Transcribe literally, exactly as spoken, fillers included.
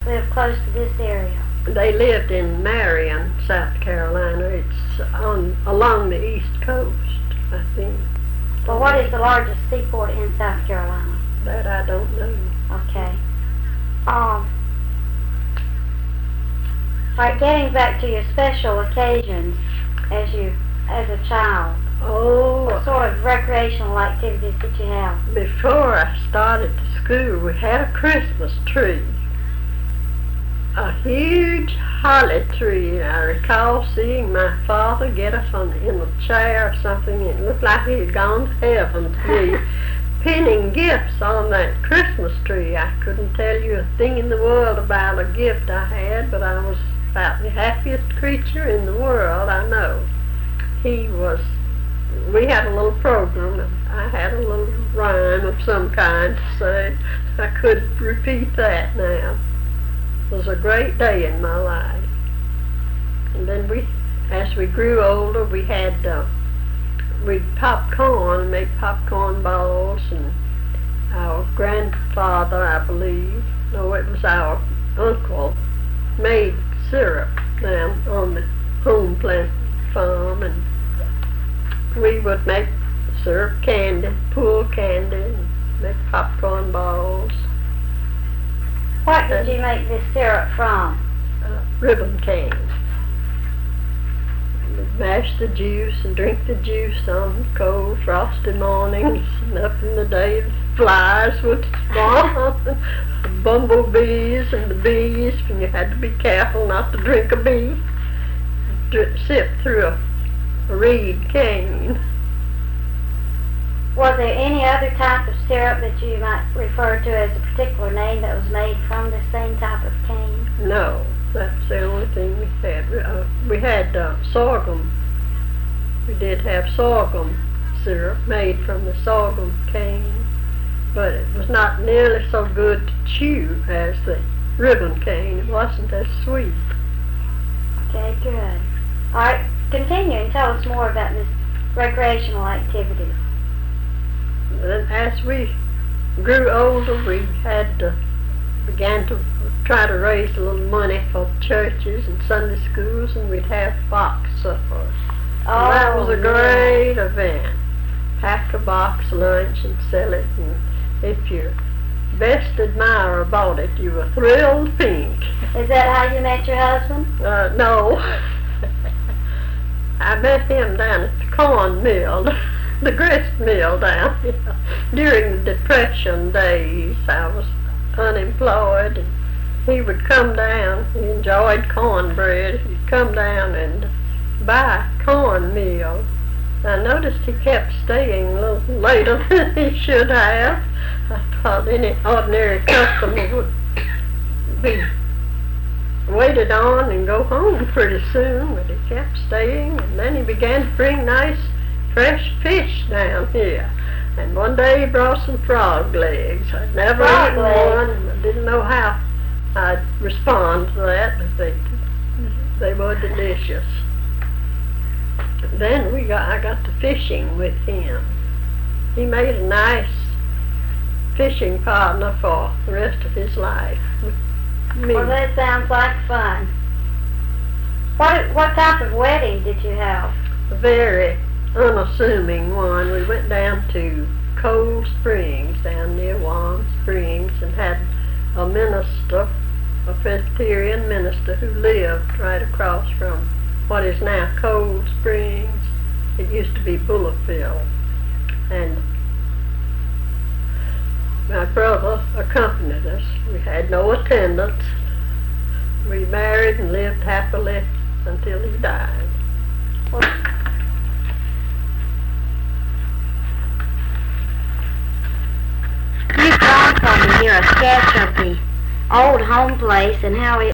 live close to this area? They lived in Marion, South Carolina. It's on along the East Coast, I think. Well, what is the largest seaport in South Carolina? That I don't know. Okay. Um, Alright, getting back to your special occasions as you, as a child, Oh, what sort of recreational activities did you have? before I started to school, we had a Christmas tree. A huge holly tree. I recall seeing my father get us on in a chair or something. It looked like he had gone to heaven to be pinning gifts on that Christmas tree. I couldn't tell you a thing in the world about a gift I had, but I was about the happiest creature in the world, I know. He was, we had a little program, and I had a little rhyme of some kind to say. I could repeat that now. It was a great day in my life. And then we, as we grew older, we had, uh, we'd pop corn, make popcorn balls, and our grandfather, I believe, no, it was our uncle, made syrup down on the home plant farm, and we would make syrup candy, pull candy, and make popcorn balls. What did you make this syrup from? Uh, ribbon cane. We'd mash the juice and drink the juice on cold, frosty mornings, and up in the day the flies would spawn, the bumblebees and the bees, and you had to be careful not to drink a bee. Dr- sip through a, a reed cane. Was there any other type of syrup that you might refer to as a particular name that was made from the same type of cane? No, that's the only thing we had. Uh, we had uh, sorghum. We did have sorghum syrup made from the sorghum cane, but it was not nearly so good to chew as the ribbon cane. It wasn't as sweet. Okay, good. All right, continue and tell us more about this recreational activity. Then as we grew older, we had to, began to try to raise a little money for churches and Sunday schools, and we'd have box suppers. Oh, And that was a yeah. great event. Pack a box lunch and sell it, and if your best admirer bought it, you were thrilled pink. Is that how you met your husband? Uh, no. I met him down at the corn mill, the grist mill down here. During the Depression days, I was unemployed, and he would come down. He enjoyed cornbread. He'd come down and buy cornmeal. I noticed he kept staying a little later than he should have. I thought any ordinary customer would be waited on and go home pretty soon, but he kept staying, and then he began to bring nice fresh fish down here. And one day he brought some frog legs. I'd never Frog eaten legs? one, and I didn't know how I'd respond to that, but they, they were delicious. Then we got, I got to fishing with him. He made a nice fishing partner for the rest of his life. Me. Well, that sounds like fun. What what type of wedding did you have? A very unassuming one. We went down to Cold Springs, down near Warm Springs, and had a minister, a Presbyterian minister, who lived right across from what is now Cold Springs. It used to be Bullerville. And my brother accompanied us. We had no attendants. We married and lived happily until he died. Well, you've drawn for me here a sketch of the old home place and how it